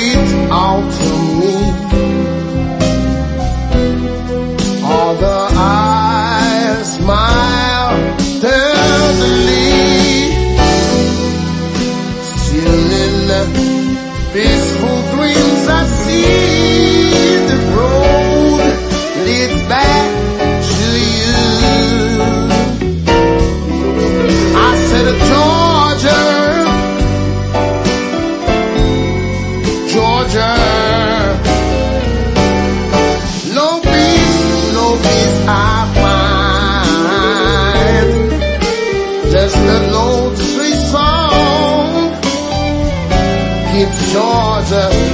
reach out to me. All the eyes smile tenderly, still in the peaceful dreams I see the road leads back to you. I said, Georgia, Georgia, no peace I find, just an old sweet song keeps Georgia